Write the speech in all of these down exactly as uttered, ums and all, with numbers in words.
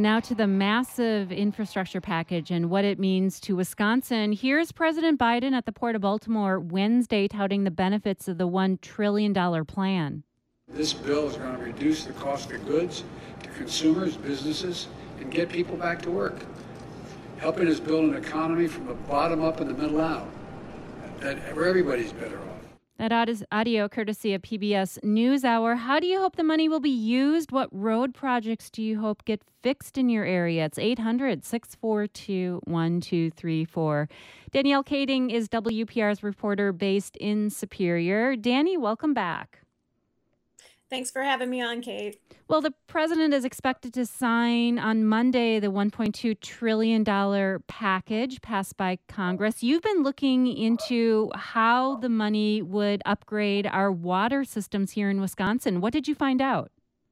now to the massive infrastructure package and what it means to Wisconsin. Here's President Biden at the Port of Baltimore Wednesday touting the benefits of the one trillion dollars plan. This bill is going to reduce the cost of goods to consumers, businesses, and get people back to work, helping us build an economy from the bottom up and the middle out, that where everybody's better off. That audio courtesy of P B S NewsHour. How do you hope the money will be used? What road projects do you hope get fixed in your area? It's eight hundred, six four two, one two three four. Danielle Kading is W P R's reporter based in Superior. Danny, welcome back. Thanks for having me on, Kate. Well, the president is expected to sign on Monday the one point two trillion dollars package passed by Congress. You've been looking into how the money would upgrade our water systems here in Wisconsin. What did you find out?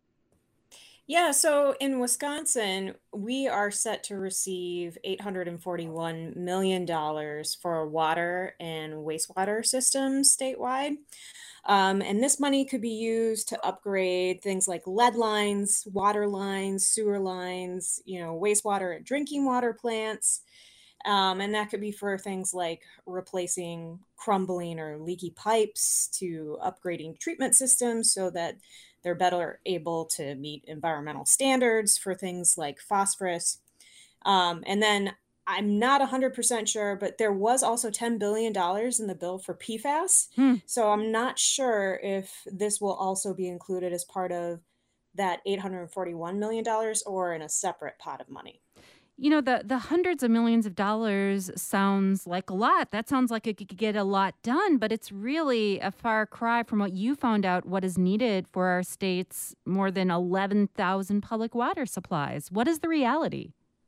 Yeah, so in Wisconsin, we are set to receive eight hundred forty-one million dollars for water and wastewater systems statewide. Um, and this money could be used to upgrade things like lead lines, water lines, sewer lines, you know, wastewater and drinking water plants. Um, and that could be for things like replacing crumbling or leaky pipes to upgrading treatment systems so that they're better able to meet environmental standards for things like phosphorus. Um, and then I'm not one hundred percent sure, but there was also ten billion dollars in the bill for P FAS. Hmm. So I'm not sure if this will also be included as part of that eight hundred forty-one million dollars or in a separate pot of money. You know, the, the hundreds of millions of dollars sounds like a lot. That sounds like it could get a lot done, but it's really a far cry from what you found out what is needed for our state's more than eleven thousand public water supplies. What is the reality?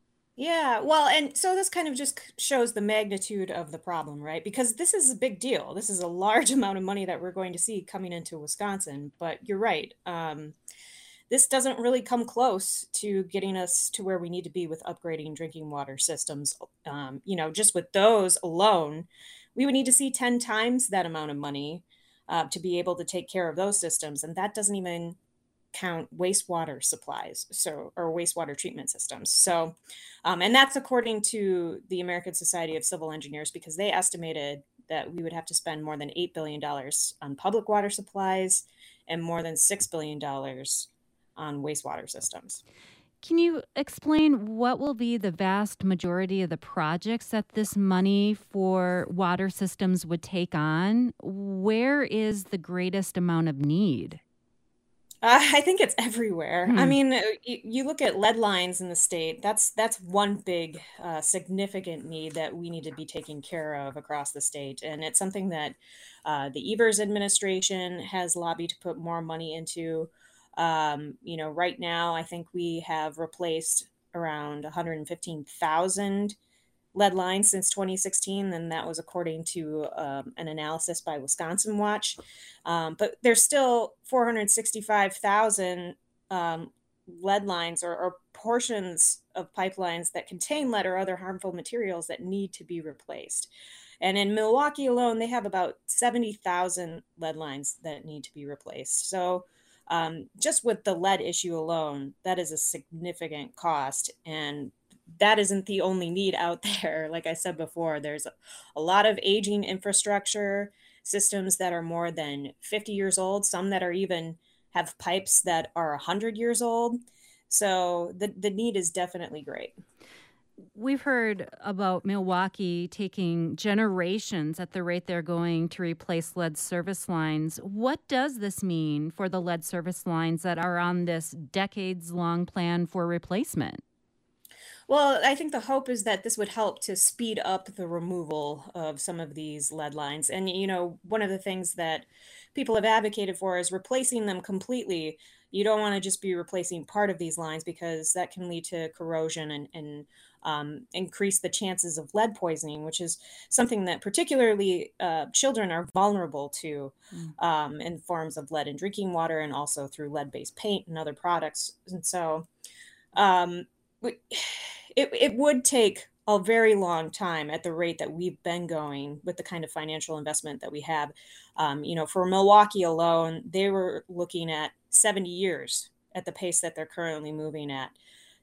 Yeah, well, and so this kind of just shows the magnitude of the problem, right? Because this is a big deal. This is a large amount of money that we're going to see coming into Wisconsin. But you're right. Um, this doesn't really come close to getting us to where we need to be with upgrading drinking water systems. Um, you know, just with those alone, we would need to see ten times that amount of money uh, to be able to take care of those systems. And that doesn't even count wastewater supplies, so or wastewater treatment systems. So, um, and that's according to the American Society of Civil Engineers, because they estimated that we would have to spend more than eight billion dollars on public water supplies and more than six billion dollars on wastewater systems. Can you explain what will be the vast majority of the projects that this money for water systems would take on? Where is the greatest amount of need? Uh, I think it's everywhere. Hmm. I mean, uh, you, you look at lead lines in the state, that's that's one big uh, significant need that we need to be taking care of across the state. And it's something that uh, the Evers administration has lobbied to put more money into. Um, you know, right now, I think we have replaced around one hundred fifteen thousand lead lines since twenty sixteen, and that was according to um, an analysis by Wisconsin Watch. Um, but there's still four hundred sixty-five thousand um, lead lines or, or portions of pipelines that contain lead or other harmful materials that need to be replaced. And in Milwaukee alone, they have about seventy thousand lead lines that need to be replaced. So um, just with the lead issue alone, that is a significant cost. And that isn't the only need out there. Like I said before, there's a, a lot of aging infrastructure systems that are more than fifty years old, some that are even have pipes that are one hundred years old. So the, the need is definitely great. We've heard about Milwaukee taking generations at the rate they're going to replace lead service lines. What does this mean for the lead service lines that are on this decades-long plan for replacement? Well, I think the hope is that this would help to speed up the removal of some of these lead lines. And, you know, one of the things that people have advocated for is replacing them completely. You don't want to just be replacing part of these lines because that can lead to corrosion and, and um, increase the chances of lead poisoning, which is something that particularly uh, children are vulnerable to Mm. um, in forms of lead in drinking water and also through lead-based paint and other products. And so um, we- it, it would take a very long time at the rate that we've been going with the kind of financial investment that we have. Um, you know, for Milwaukee alone, they were looking at seventy years at the pace that they're currently moving at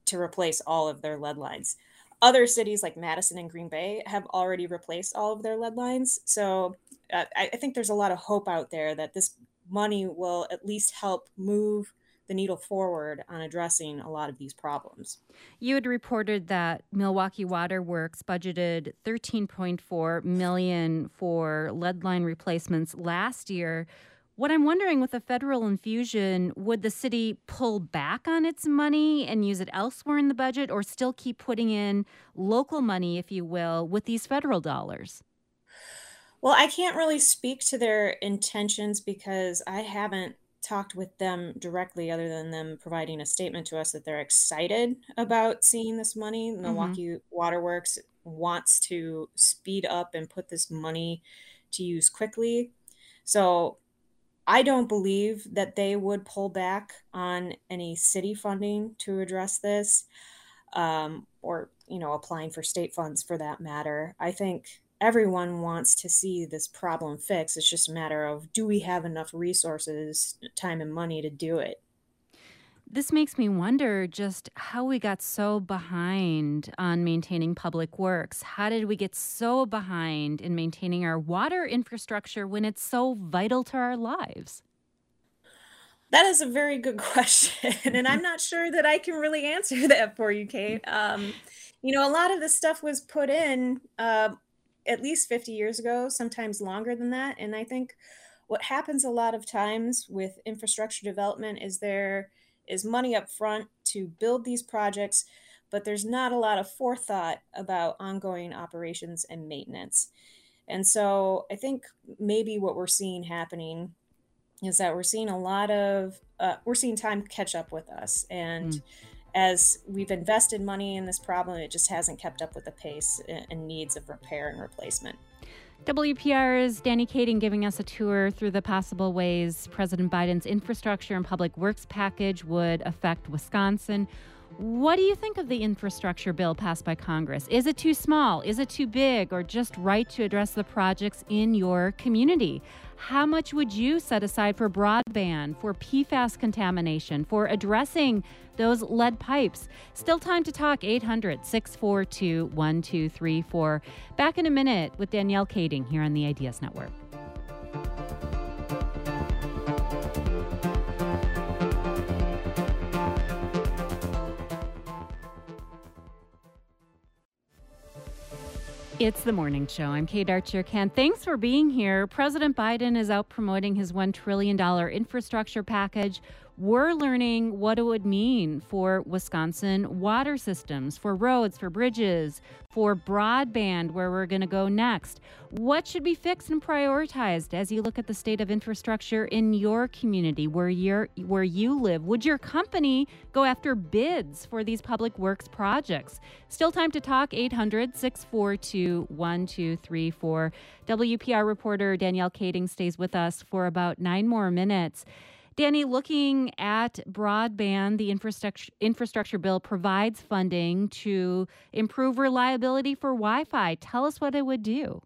to replace all of their lead lines. Other cities like Madison and Green Bay have already replaced all of their lead lines. So uh, I, I think there's a lot of hope out there that this money will at least help move the needle forward on addressing a lot of these problems. You had reported that Milwaukee Water Works budgeted thirteen point four million dollars for lead line replacements last year. What I'm wondering, with a federal infusion, would the city pull back on its money and use it elsewhere in the budget, or still keep putting in local money, if you will, with these federal dollars? Well, I can't really speak to their intentions because I haven't talked with them directly, other than them providing a statement to us that they're excited about seeing this money. Hmm. Milwaukee Waterworks wants to speed up and put this money to use quickly. So I don't believe that they would pull back on any city funding to address this, um, or you know, applying for state funds for that matter. I think everyone wants to see this problem fixed. It's just a matter of, do we have enough resources, time, and money to do it? This makes me wonder just how we got so behind on maintaining public works. How did we get so behind in maintaining our water infrastructure when it's so vital to our lives? That is a very good question, and I'm not sure that I can really answer that for you, Kate. Um, you know, a lot of this stuff was put in uh, at least fifty years ago, sometimes longer than that. And I think what happens a lot of times with infrastructure development is there is money up front to build these projects, but there's not a lot of forethought about ongoing operations and maintenance. And so I think maybe what we're seeing happening is that we're seeing a lot of uh, we're seeing time catch up with us, and as we've invested money in this problem, it just hasn't kept up with the pace a- and needs of repair and replacement. W P R's Danny Kading giving us a tour through the possible ways President Biden's infrastructure and public works package would affect Wisconsin. What do you think of the infrastructure bill passed by Congress? Is it too small? Is it too big? Or just right to address the projects in your community? How much would you set aside for broadband, for P FAS contamination, for addressing those lead pipes? Still time to talk. Eight hundred, six four two, one two three four. Back in a minute with Danielle Kading here on the Ideas Network. It's the morning show. I'm Kate Archer-Kent. Thanks for being here. President Biden is out promoting his one trillion dollars infrastructure package. We're learning what it would mean for Wisconsin water systems, for roads, for bridges, for broadband, where we're going to go next. What should be fixed and prioritized as you look at the state of infrastructure in your community, where you're, where you live? Would your company go after bids for these public works projects? Still time to talk. Eight hundred, six four two, one two three four. W P R reporter Danielle Kading stays with us for about nine more minutes. Danny, looking at broadband, the infrastructure infrastructure bill provides funding to improve reliability for Wi-Fi. Tell us what it would do.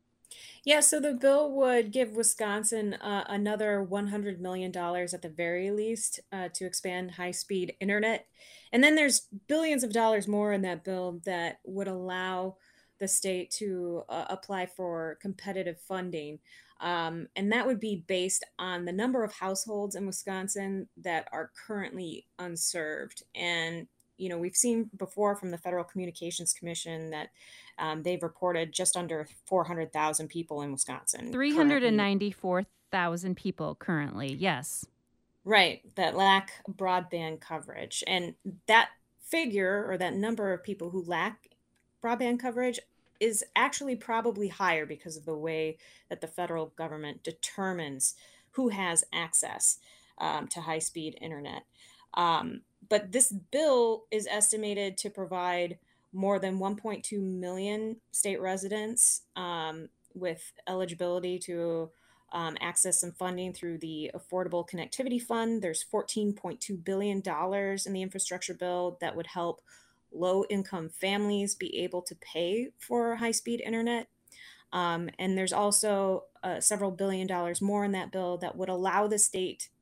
Yeah, so the bill would give Wisconsin uh, another one hundred million dollars at the very least uh, to expand high speed internet. And then there's billions of dollars more in that bill that would allow the state to uh, apply for competitive funding. Um, and that would be based on the number of households in Wisconsin that are currently unserved. And, you know, we've seen before from the Federal Communications Commission that um, they've reported just under four hundred thousand people in Wisconsin currently. three hundred ninety-four thousand people currently, yes. Right, that lack broadband coverage. And that figure, or that number of people who lack broadband coverage, is actually probably higher because of the way that the federal government determines who has access um, to high speed internet. Um, but this bill is estimated to provide more than one point two million state residents um, with eligibility to um, access some funding through the Affordable Connectivity Fund. There's fourteen point two billion dollars in the infrastructure bill that would help low income families be able to pay for high speed internet. Um, and there's also uh, several billion dollars more in that bill that would allow the state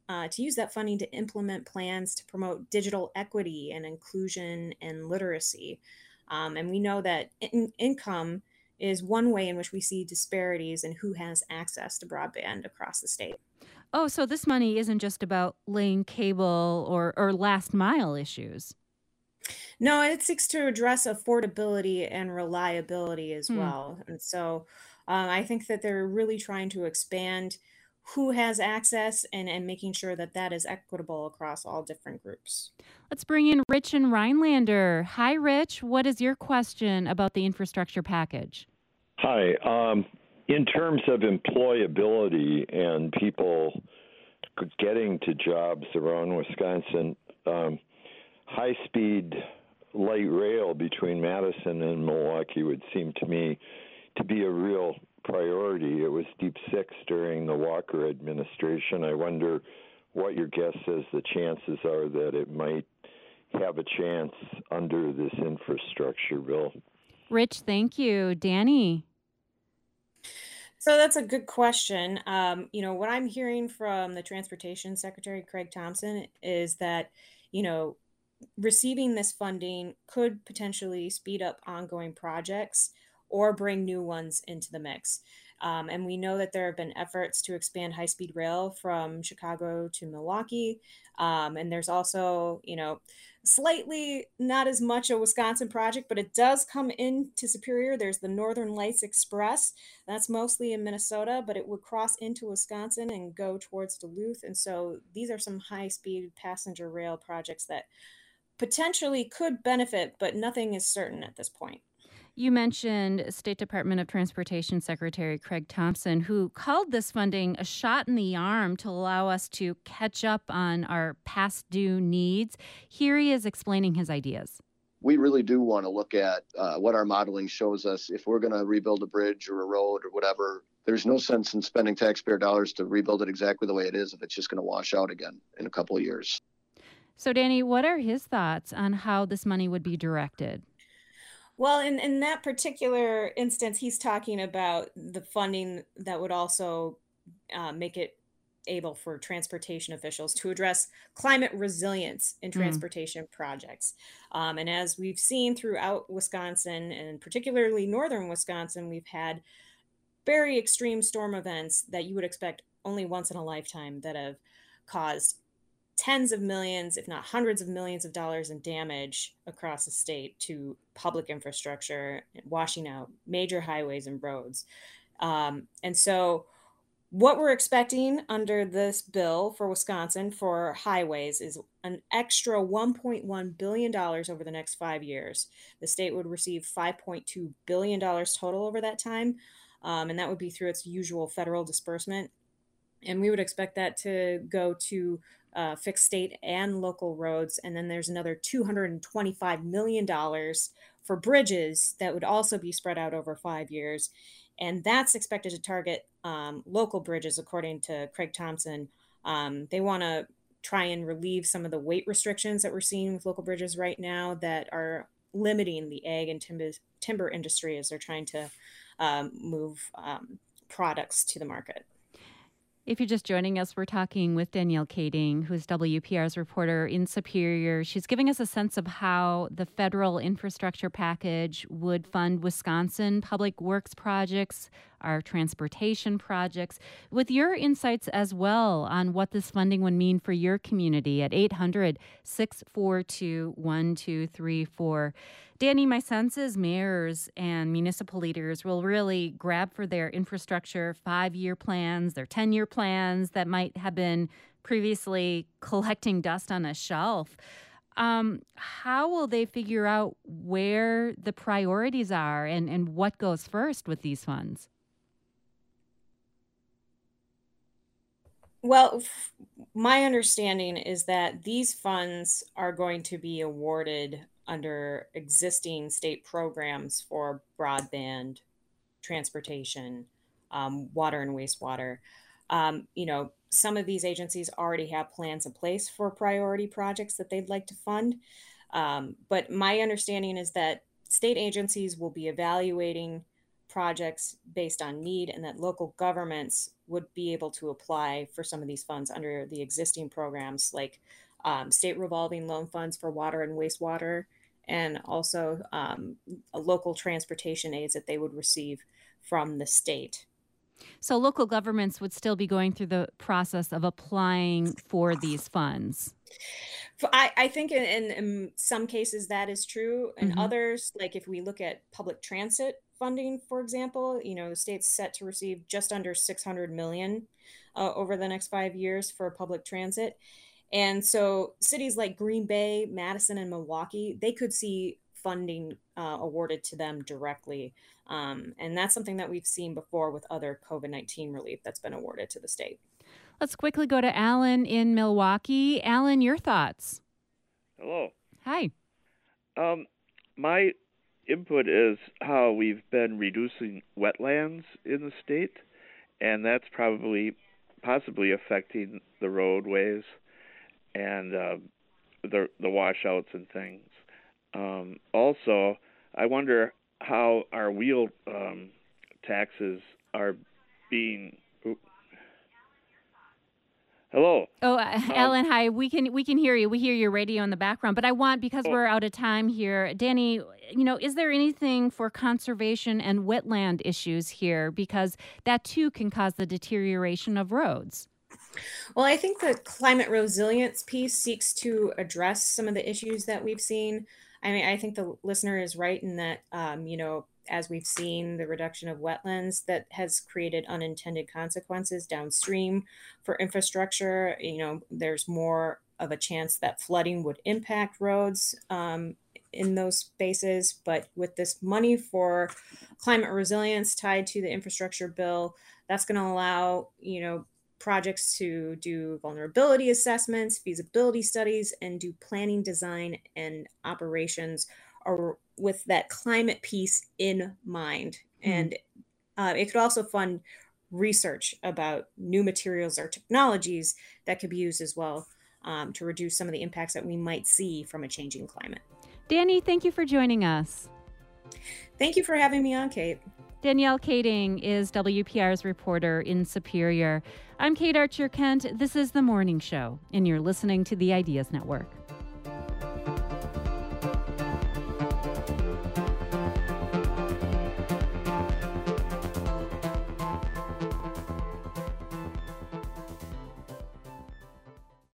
uh, to use that funding to implement plans to promote digital equity and inclusion and literacy. Um, and we know that in- income is one way in which we see disparities in who has access to broadband across the state. Oh, so this money isn't just about laying cable or, or last mile issues. No, it seeks to address affordability and reliability as Hmm. well. And so um, I think that they're really trying to expand who has access and, and making sure that that is equitable across all different groups. Let's bring in Rich and Rhinelander. Hi, Rich. What is your question about the infrastructure package? Hi. Um, in terms of employability and people getting to jobs around Wisconsin, um, high-speed light rail between Madison and Milwaukee would seem to me to be a real priority. It was Deep Six during the Walker administration. I wonder what your guess is the chances are that it might have a chance under this infrastructure bill. Rich, thank you. Danny? So that's a good question. Um, you know, what I'm hearing from the Transportation Secretary, Craig Thompson, is that, you know, receiving this funding could potentially speed up ongoing projects or bring new ones into the mix. Um, and we know that there have been efforts to expand high speed rail from Chicago to Milwaukee. Um, and there's also, you know, slightly not as much a Wisconsin project, but it does come into Superior. There's the Northern Lights Express. That's mostly in Minnesota, but it would cross into Wisconsin and go towards Duluth. And so these are some high speed passenger rail projects that potentially could benefit, but nothing is certain at this point. You mentioned State Department of Transportation Secretary Craig Thompson, who called this funding a shot in the arm to allow us to catch up on our past due needs. Here he is explaining his ideas. We really do want to look at uh, what our modeling shows us. If we're going to rebuild a bridge or a road or whatever, there's no sense in spending taxpayer dollars to rebuild it exactly the way it is if it's just going to wash out again in a couple of years. So, Danny, what are his thoughts on how this money would be directed? Well, in, in that particular instance, he's talking about the funding that would also uh, make it able for transportation officials to address climate resilience in transportation mm. projects. Um, and as we've seen throughout Wisconsin, and particularly northern Wisconsin, we've had very extreme storm events that you would expect only once in a lifetime that have caused tens of millions, if not hundreds of millions of dollars in damage across the state to public infrastructure, washing out major highways and roads. Um, and so what we're expecting under this bill for Wisconsin for highways is an extra one point one billion dollars over the next five years. The state would receive five point two billion dollars total over that time. Um, and that would be through its usual federal disbursement. And we would expect that to go to uh, fix state and local roads. And then there's another two hundred twenty-five million dollars for bridges that would also be spread out over five years. And that's expected to target um, local bridges, according to Craig Thompson. Um, they want to try and relieve some of the weight restrictions that we're seeing with local bridges right now that are limiting the ag and timber, timber industry as they're trying to um, move um, products to the market. If you're just joining us, we're talking with Danielle Kading, who's W P R's reporter in Superior. She's giving us a sense of how the federal infrastructure package would fund Wisconsin public works projects, our transportation projects, with your insights as well on what this funding would mean for your community at eight hundred, six four two, one two three four. Danny, my sense is mayors and municipal leaders will really grab for their infrastructure five-year plans, their ten-year plans that might have been previously collecting dust on a shelf. Um, how will they figure out where the priorities are and, and what goes first with these funds? Well, f- my understanding is that these funds are going to be awarded under existing state programs for broadband, transportation, um, water and wastewater. Um, you know, some of these agencies already have plans in place for priority projects that they'd like to fund. Um, but my understanding is that state agencies will be evaluating projects based on need, and that local governments would be able to apply for some of these funds under the existing programs, like um, state revolving loan funds for water and wastewater, and also um, a local transportation aids that they would receive from the state. So local governments would still be going through the process of applying for these funds. I, I think in, in, in some cases that is true. In Mm-hmm. others, like if we look at public transit funding, for example, you know, the state's set to receive just under six hundred million uh, over the next five years for public transit. And so cities like Green Bay, Madison, and Milwaukee, they could see funding uh, awarded to them directly. Um, and that's something that we've seen before with other COVID nineteen relief that's been awarded to the state. Let's quickly go to Alan in Milwaukee. Alan, your thoughts? Hello. Hi. Um, my input is how we've been reducing wetlands in the state, and that's probably possibly affecting the roadways and uh, the the washouts and things. Um, also, I wonder how our wheel um, taxes are being. Oop. Hello. Oh, uh, Um, Alan, hi. We can we can hear you. We hear your radio in the background, but I want, because Oh. we're out of time here, Danny, you know, is there anything for conservation and wetland issues here? Because that too can cause the deterioration of roads. Well, I think the climate resilience piece seeks to address some of the issues that we've seen. I mean, I think the listener is right in that, um, you know, as we've seen the reduction of wetlands, that has created unintended consequences downstream for infrastructure. You know, there's more of a chance that flooding would impact roads um, in those spaces. But with this money for climate resilience tied to the infrastructure bill, that's going to allow, you know, projects to do vulnerability assessments, feasibility studies, and do planning, design, and operations are with that climate piece in mind. Hmm. And uh, it could also fund research about new materials or technologies that could be used as well um, to reduce some of the impacts that we might see from a changing climate. Danny, thank you for joining us. Thank you for having me on, Kate. Danielle Kading is W P R's reporter in Superior. I'm Kate Archer Kent. This is The Morning Show, and you're listening to the Ideas Network.